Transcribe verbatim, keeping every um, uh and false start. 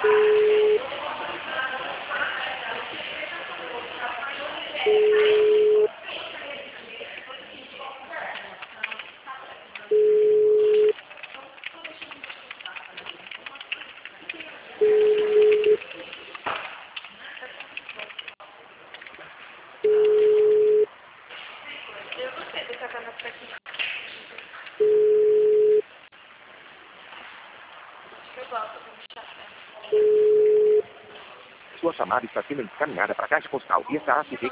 Sua chamada está sendo encaminhada para a caixa postal I S A C V